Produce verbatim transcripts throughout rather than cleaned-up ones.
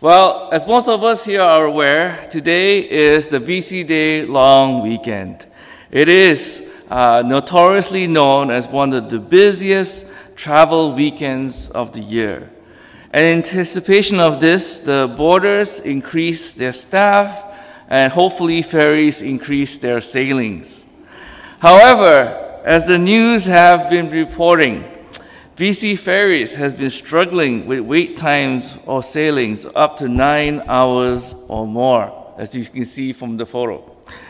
Well, as most of us here are aware, today is the V C Day long weekend. It is uh, notoriously known as one of the busiest travel weekends of the year. And in anticipation of this, the borders increase their staff and hopefully ferries increase their sailings. However, as the news have been reporting, V C Ferries has been struggling with wait times or sailings up to nine hours or more, as you can see from the photo.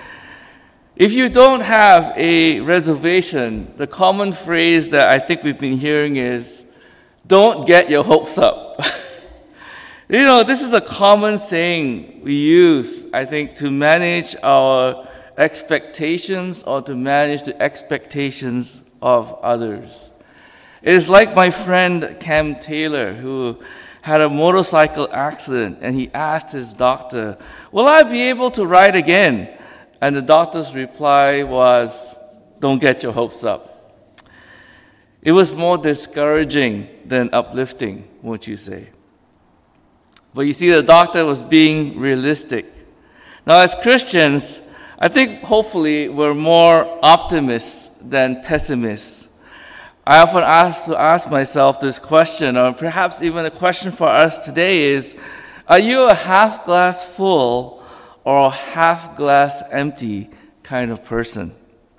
If you don't have a reservation, the common phrase that I think we've been hearing is, don't get your hopes up. You know, this is a common saying we use, I think, to manage our expectations or to manage the expectations of others. It is like my friend Cam Taylor, who had a motorcycle accident, and he asked his doctor, will I be able to ride again? And the doctor's reply was, don't get your hopes up. It was more discouraging than uplifting, won't you say? But you see, the doctor was being realistic. Now, as Christians, I think hopefully we're more optimists than pessimists. I often ask to ask myself this question, or perhaps even a question for us today is, are you a half glass full or a half glass empty kind of person?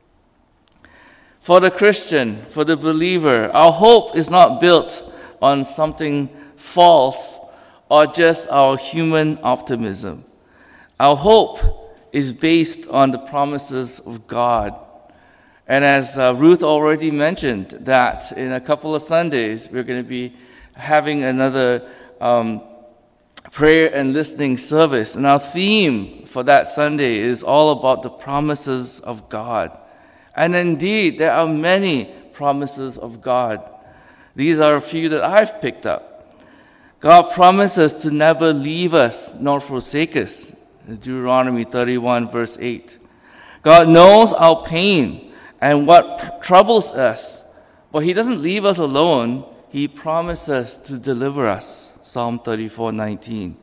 For the Christian, for the believer, our hope is not built on something false or just our human optimism. Our hope is based on the promises of God. And as uh, Ruth already mentioned, that in a couple of Sundays, we're going to be having another um, prayer and listening service. And our theme for that Sunday is all about the promises of God. And indeed, there are many promises of God. These are a few that I've picked up. God promises to never leave us nor forsake us. Deuteronomy thirty-one, verse eight. God knows our pain and what troubles us, but He doesn't leave us alone. He promises to deliver us. Psalm thirty-four, nineteen.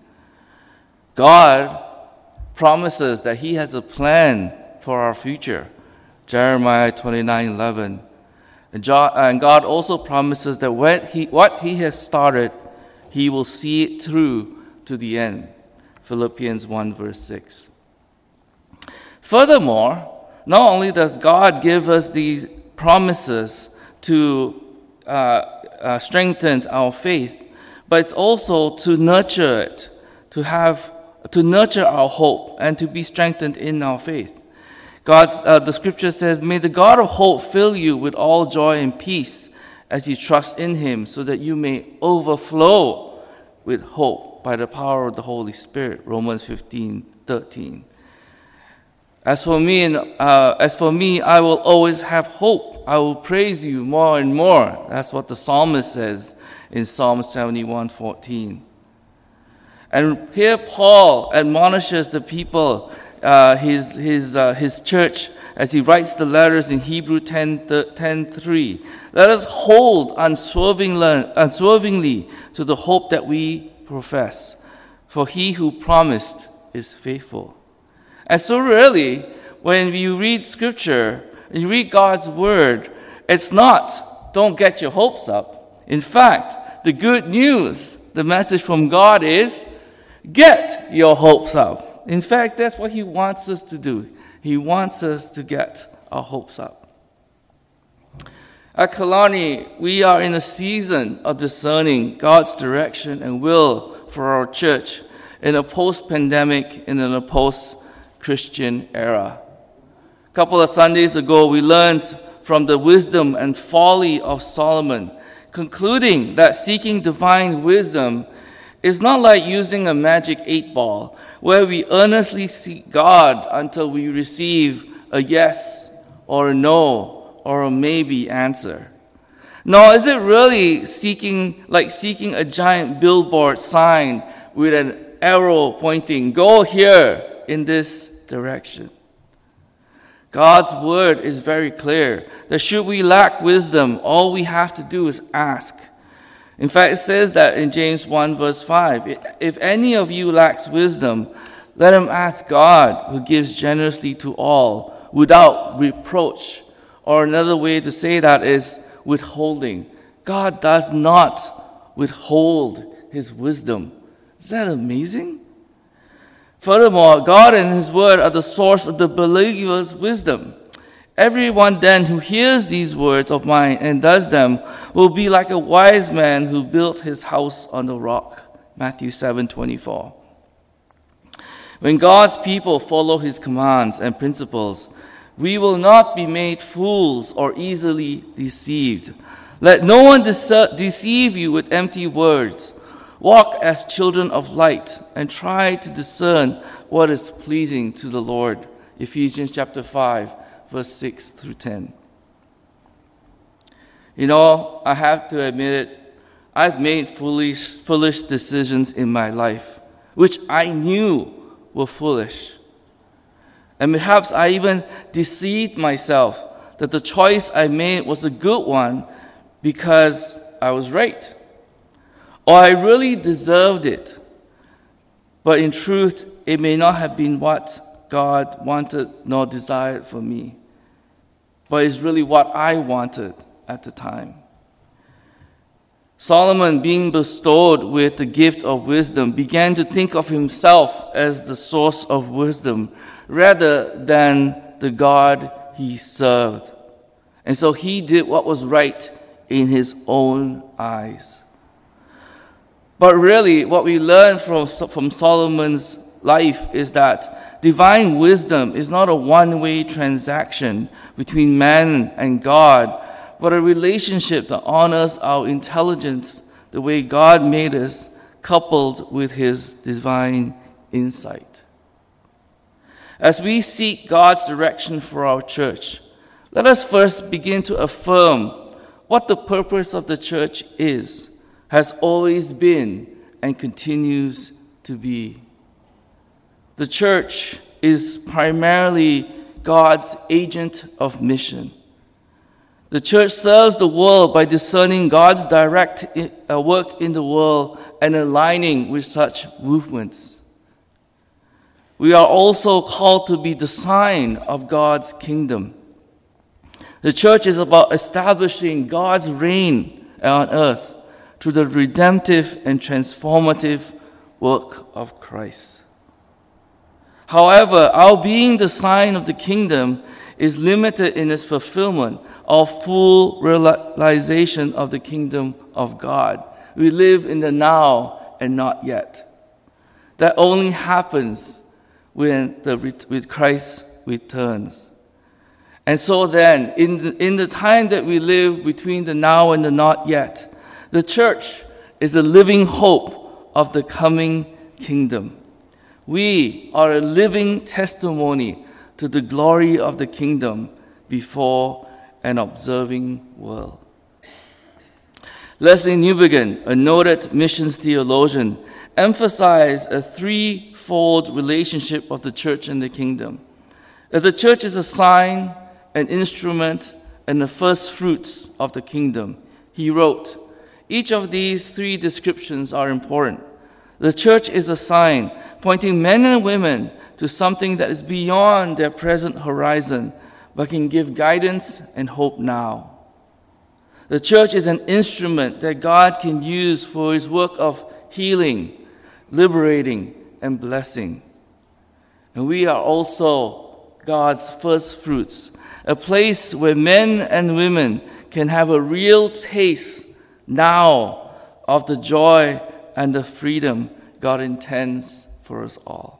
God promises that He has a plan for our future. Jeremiah twenty-nine, eleven. And God also promises that what He, what he has started, He will see it through to the end. Philippians one, verse six. Furthermore, not only does God give us these promises to uh, uh, strengthen our faith, but it's also to nurture it, to have, to nurture our hope and to be strengthened in our faith. God's, uh, the scripture says, may the God of hope fill you with all joy and peace as you trust in Him, so that you may overflow with hope by the power of the Holy Spirit. Romans fifteen, thirteen. As for me, and uh, as for me, I will always have hope. I will praise you more and more. That's what the psalmist says in Psalm seventy-one, fourteen. And here Paul admonishes the people, uh, his his uh, his church, as he writes the letters in Hebrews ten three. Let us hold unswervingly, unswervingly to the hope that we profess, for He who promised is faithful. And so really, when you read Scripture, you read God's Word, it's not, don't get your hopes up. In fact, the good news, the message from God is, get your hopes up. In fact, that's what He wants us to do. He wants us to get our hopes up. At Kalani, we are in a season of discerning God's direction and will for our church in a post-pandemic and in a post-Christian era. A couple of Sundays ago, we learned from the wisdom and folly of Solomon, concluding that seeking divine wisdom is not like using a magic eight ball, where we earnestly seek God until we receive a yes or a no or a maybe answer. Nor is it really seeking like seeking a giant billboard sign with an arrow pointing, go here in this direction. God's word is very clear that should we lack wisdom, all we have to do is ask. In fact, it says that in James one verse five, if any of you lacks wisdom, let him ask God, who gives generously to all, without reproach. Or another way to say that is withholding. God does not withhold his wisdom. Is that amazing? Furthermore, God and his word are the source of the believer's wisdom. Everyone then who hears these words of mine and does them will be like a wise man who built his house on the rock. Matthew seven twenty-four. When God's people follow his commands and principles, we will not be made fools or easily deceived. Let no one dece- deceive you with empty words. Walk as children of light and try to discern what is pleasing to the Lord. Ephesians chapter five, verse six through ten. You know, I have to admit it, I've made foolish, foolish decisions in my life, which I knew were foolish. And perhaps I even deceived myself that the choice I made was a good one because I was right. Or I really deserved it. But in truth, it may not have been what God wanted nor desired for me. But it's really what I wanted at the time. Solomon, being bestowed with the gift of wisdom, began to think of himself as the source of wisdom rather than the God he served. And so he did what was right in his own eyes. But really, what we learn from, from Solomon's life is that divine wisdom is not a one-way transaction between man and God, but a relationship that honors our intelligence the way God made us, coupled with his divine insight. As we seek God's direction for our church, let us first begin to affirm what the purpose of the church is, has always been, and continues to be. The church is primarily God's agent of mission. The church serves the world by discerning God's direct work in the world and aligning with such movements. We are also called to be the sign of God's kingdom. The church is about establishing God's reign on earth through the redemptive and transformative work of Christ. However, our being the sign of the kingdom is limited in its fulfillment or full realization of the kingdom of God. We live in the now and not yet. That only happens when the with Christ returns. And so then, in the, in the time that we live between the now and the not yet, the church is the living hope of the coming kingdom. We are a living testimony to the glory of the kingdom before an observing world. Leslie Newbigin, a noted missions theologian, emphasized a threefold relationship of the church and the kingdom. That the church is a sign, an instrument, and the first fruits of the kingdom. He wrote, each of these three descriptions are important. The church is a sign pointing men and women to something that is beyond their present horizon, but can give guidance and hope now. The church is an instrument that God can use for his work of healing, liberating, and blessing. And we are also God's first fruits, a place where men and women can have a real taste now of the joy and the freedom God intends for us all.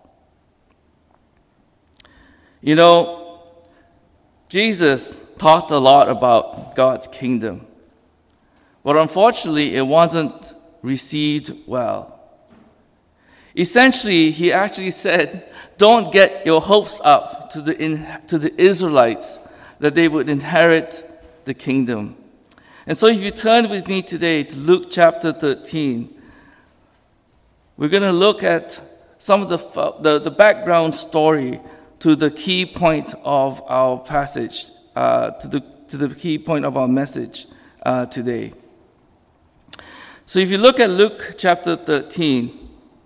You know, Jesus talked a lot about God's kingdom, but unfortunately it wasn't received well. Essentially, he actually said, don't get your hopes up to the, in, to the Israelites that they would inherit the kingdom. And so if you turn with me today to Luke chapter thirteen, we're going to look at some of the, the, the background story to the key point of our passage, uh, to, the, to the key point of our message uh, today. So if you look at Luke chapter thirteen,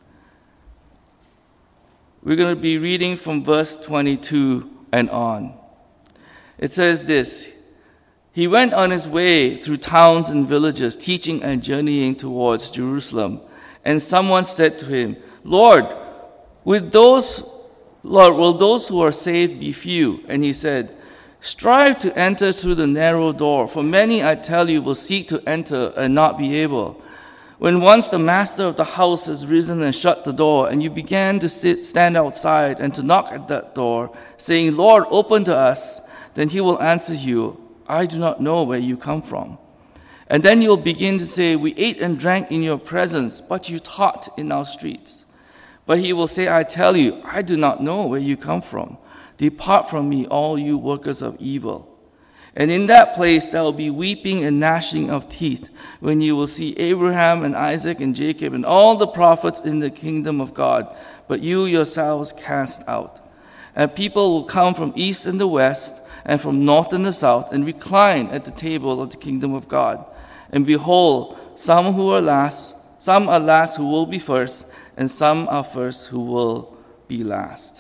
we're going to be reading from verse twenty-two and on. It says this: He went on his way through towns and villages, teaching and journeying towards Jerusalem. And someone said to him, Lord, with those, Lord, will those who are saved be few? And he said, Strive to enter through the narrow door, for many, I tell you, will seek to enter and not be able. When once the master of the house has risen and shut the door, and you began to sit, stand outside and to knock at that door, saying, Lord, open to us, then he will answer you, I do not know where you come from. And then you'll begin to say, We ate and drank in your presence, but you taught in our streets. But he will say, I tell you, I do not know where you come from. Depart from me, all you workers of evil. And in that place there will be weeping and gnashing of teeth, when you will see Abraham and Isaac and Jacob and all the prophets in the kingdom of God, but you yourselves cast out. And people will come from east and the west, and from north and the south, and recline at the table of the kingdom of God. And behold, some who are last, some are last who will be first, and some are first who will be last.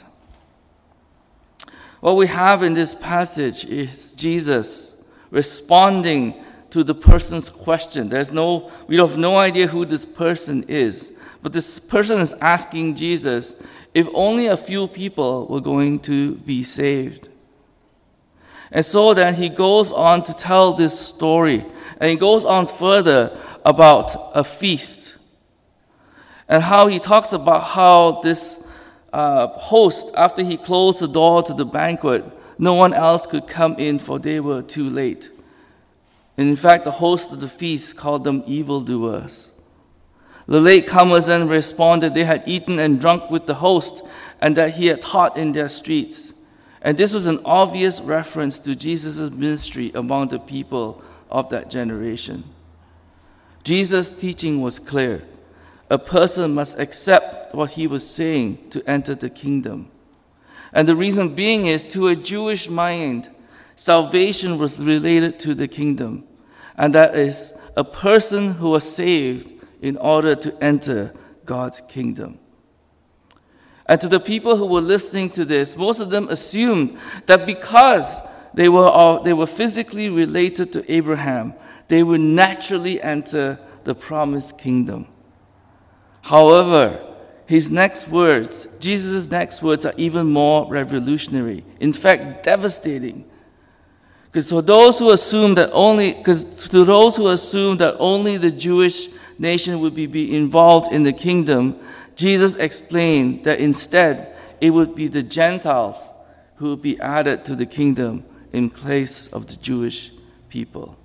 What we have in this passage is Jesus responding to the person's question. There's no, we have no idea who this person is, but this person is asking Jesus if only a few people were going to be saved. And so then he goes on to tell this story, and he goes on further about a feast, and how he talks about how this uh, host, after he closed the door to the banquet, no one else could come in, for they were too late. And in fact, the host of the feast called them evildoers. The latecomers then responded they had eaten and drunk with the host, and that he had taught in their streets. And this was an obvious reference to Jesus' ministry among the people of that generation. Jesus' teaching was clear. A person must accept what he was saying to enter the kingdom. And the reason being is, to a Jewish mind, salvation was related to the kingdom. And that is, a person who was saved in order to enter God's kingdom. And to the people who were listening to this, most of them assumed that because they were all, they were physically related to Abraham, they would naturally enter the promised kingdom. However, his next words, Jesus' next words, are even more revolutionary. In fact, devastating. Because for those who assume that only, because to those who assume that only the Jewish nation would be, be involved in the kingdom, Jesus explained that instead it would be the Gentiles who would be added to the kingdom in place of the Jewish people.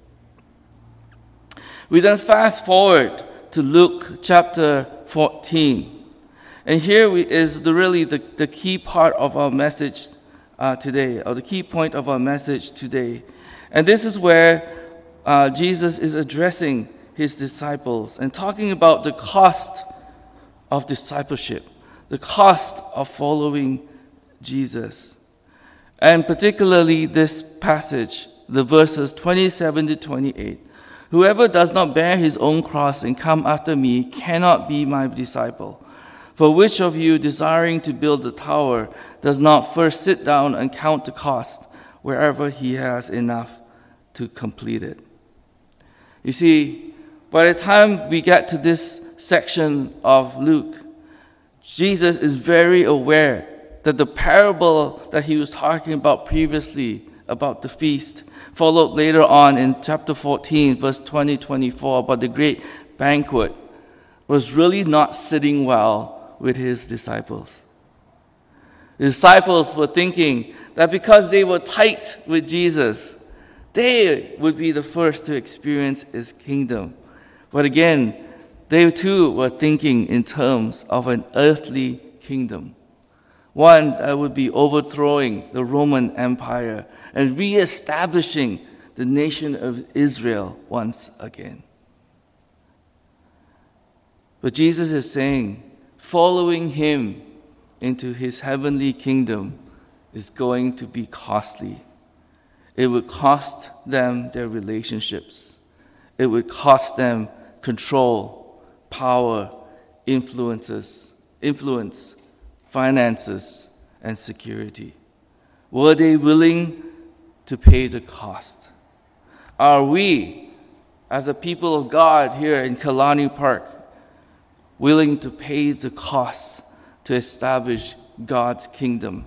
We then fast forward to Luke chapter fourteen. And here we, is the, really the, the key part of our message uh, today, or the key point of our message today. And this is where uh, Jesus is addressing his disciples and talking about the cost of discipleship, the cost of following Jesus. And particularly this passage, the verses twenty-seven to twenty-eight. Whoever does not bear his own cross and come after me cannot be my disciple. For which of you, desiring to build a tower, does not first sit down and count the cost, wherever he has enough to complete it? You see, by the time we get to this section of Luke, Jesus is very aware that the parable that he was talking about previously, about the feast, followed later on in chapter fourteen, verse twenty to twenty-four, about the great banquet, was really not sitting well with his disciples. The disciples were thinking that because they were tight with Jesus, they would be the first to experience his kingdom. But again, they too were thinking in terms of an earthly kingdom, one that would be overthrowing the Roman Empire and reestablishing the nation of Israel once again. But Jesus is saying, following him into his heavenly kingdom is going to be costly. It would cost them their relationships. It would cost them control, power, influences, influence, finances, and security? Were they willing to pay the cost? Are we, as a people of God here in Kalani Park, willing to pay the cost to establish God's kingdom?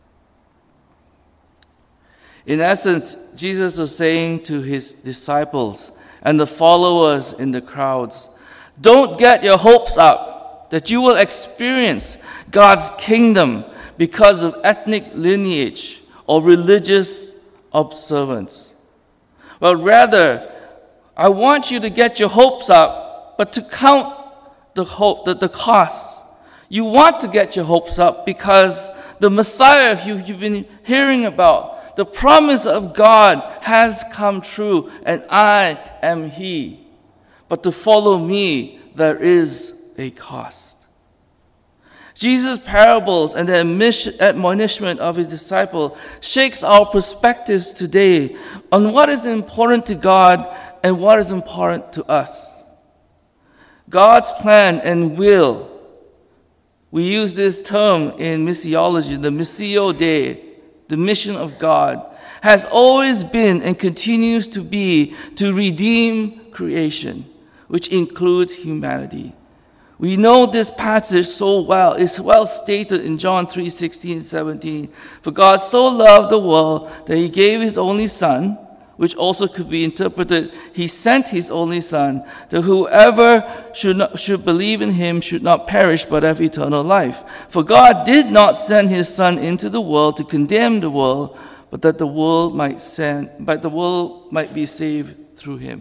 In essence, Jesus was saying to his disciples and the followers in the crowds, don't get your hopes up that you will experience God's kingdom because of ethnic lineage or religious observance. But rather, I want you to get your hopes up, but to count the hope, the, the cost. You want to get your hopes up because the Messiah you, you've been hearing about, the promise of God has come true, and I am He. But to follow me, there is a cost. Jesus' parables and the admonishment of his disciple shakes our perspectives today on what is important to God and what is important to us. God's plan and will. We use this term in missiology, the Missio Dei, the mission of God, has always been and continues to be to redeem creation, which includes humanity. We know this passage so well. It's well stated in John three sixteen and seventeen. For God so loved the world that He gave His only Son, which also could be interpreted, He sent His only Son, that whoever should not, should believe in Him should not perish but have eternal life. For God did not send His Son into the world to condemn the world, but that the world might send, but the world might be saved through Him.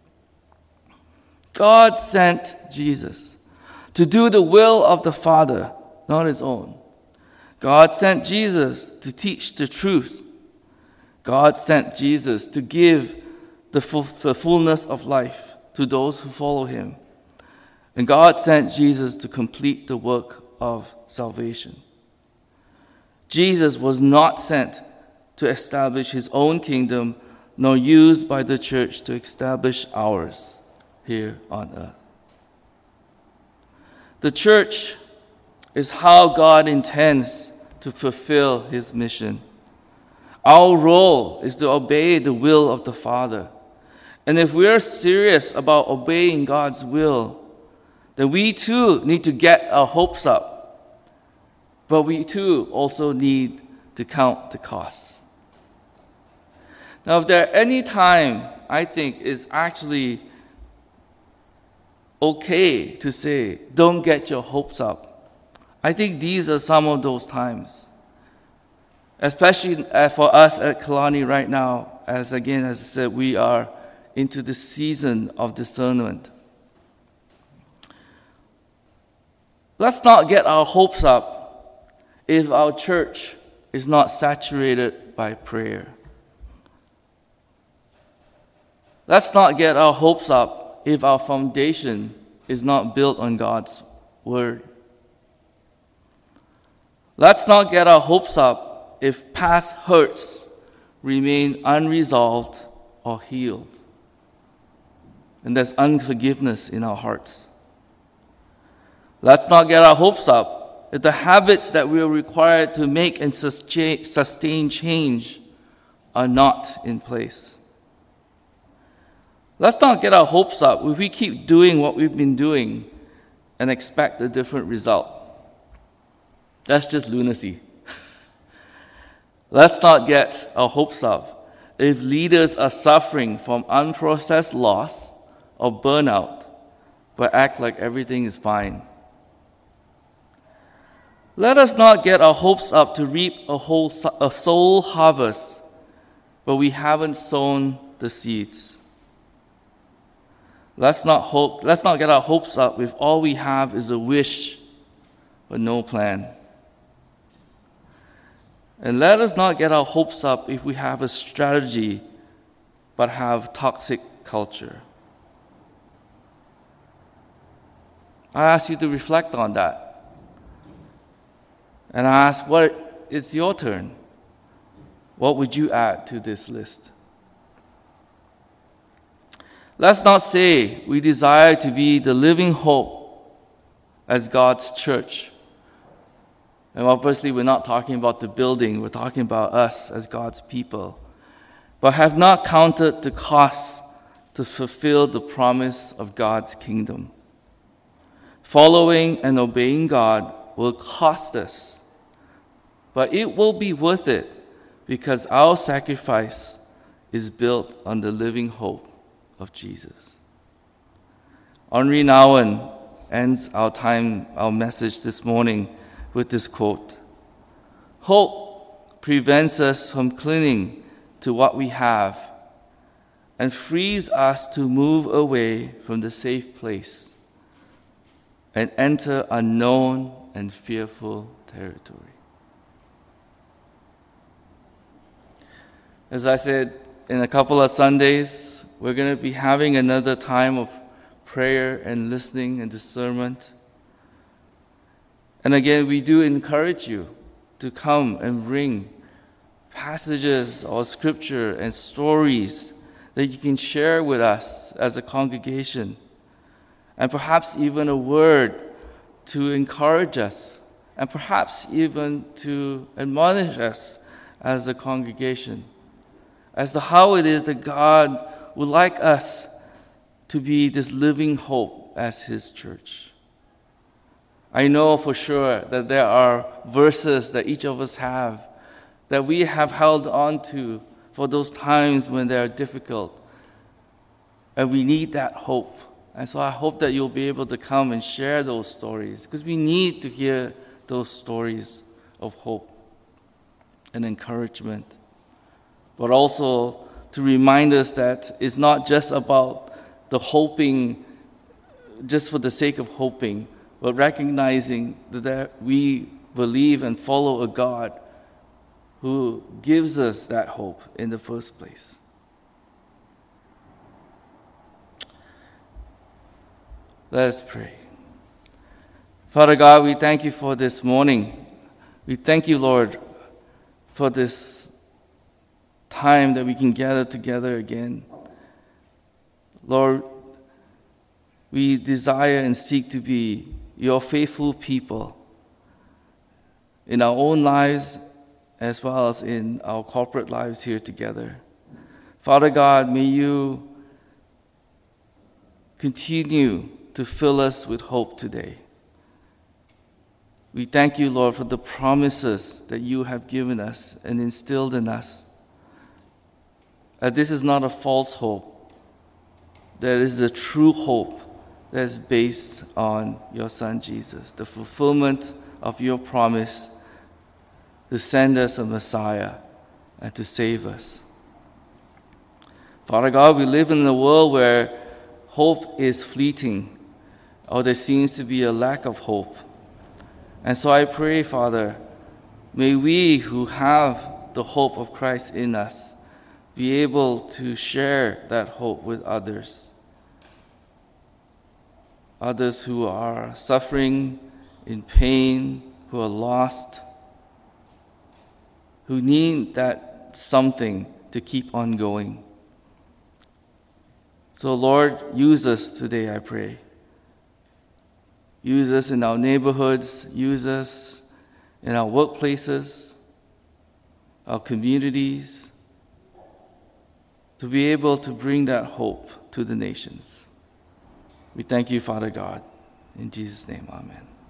God sent Jesus to do the will of the Father, not His own. God sent Jesus to teach the truth. God sent Jesus to give the, full, the fullness of life to those who follow Him. And God sent Jesus to complete the work of salvation. Jesus was not sent to establish His own kingdom, nor used by the church to establish ours here on earth. The church is how God intends to fulfill His mission. Our role is to obey the will of the Father. And if we're serious about obeying God's will, then we too need to get our hopes up. But we too also need to count the costs. Now, if there any time I think is actually okay to say, don't get your hopes up, I think these are some of those times. Especially for us at Kalani right now, as again, as I said, we are into the season of discernment. Let's not get our hopes up if our church is not saturated by prayer. Let's not get our hopes up if our foundation is not built on God's Word. Let's not get our hopes up if past hurts remain unresolved or healed, and there's unforgiveness in our hearts. Let's not get our hopes up if the habits that we are required to make and sustain change are not in place. Let's not get our hopes up if we keep doing what we've been doing and expect a different result. That's just lunacy. Let's not get our hopes up if leaders are suffering from unprocessed loss or burnout, but act like everything is fine. Let us not get our hopes up to reap a whole a soul harvest, but we haven't sown the seeds. Let's not hope. Let's not get our hopes up if all we have is a wish, but no plan. And let us not get our hopes up if we have a strategy, but have toxic culture. I ask you to reflect on that. And I ask, what it's your turn. What would you add to this list? Let's not say we desire to be the living hope as God's church. And obviously we're not talking about the building, we're talking about us as God's people. But have not counted the cost to fulfill the promise of God's kingdom. Following and obeying God will cost us, but it will be worth it because our sacrifice is built on the living hope of Jesus. Henri Nouwen ends our time, our message this morning with this quote: "Hope prevents us from clinging to what we have and frees us to move away from the safe place and enter unknown and fearful territory." As I said, in a couple of Sundays, we're going to be having another time of prayer and listening and discernment. And again, we do encourage you to come and bring passages or scripture and stories that you can share with us as a congregation, and perhaps even a word to encourage us, and perhaps even to admonish us as a congregation as to how it is that God would like us to be this living hope as His church. I know for sure that there are verses that each of us have that we have held on to for those times when they are difficult, and we need that hope. And so I hope that you'll be able to come and share those stories, because we need to hear those stories of hope and encouragement. But also to remind us that it's not just about the hoping just for the sake of hoping, but recognizing that we believe and follow a God who gives us that hope in the first place. Let us pray. Father God, we thank you for this morning. We thank you, Lord, for this time that we can gather together again. Lord, we desire and seek to be your faithful people in our own lives as well as in our corporate lives here together. Father God, may you continue to fill us with hope today. We thank you, Lord, for the promises that you have given us and instilled in us. That this is not a false hope. That is a true hope that is based on your Son Jesus, the fulfillment of your promise to send us a Messiah and to save us. Father God, we live in a world where hope is fleeting, or there seems to be a lack of hope. And so I pray, Father, may we who have the hope of Christ in us be able to share that hope with others. Others who are suffering, in pain, who are lost, who need that something to keep on going. So Lord, use us today, I pray. Use us in our neighborhoods, use us in our workplaces, our communities, to be able to bring that hope to the nations. We thank you, Father God. In Jesus' name, amen.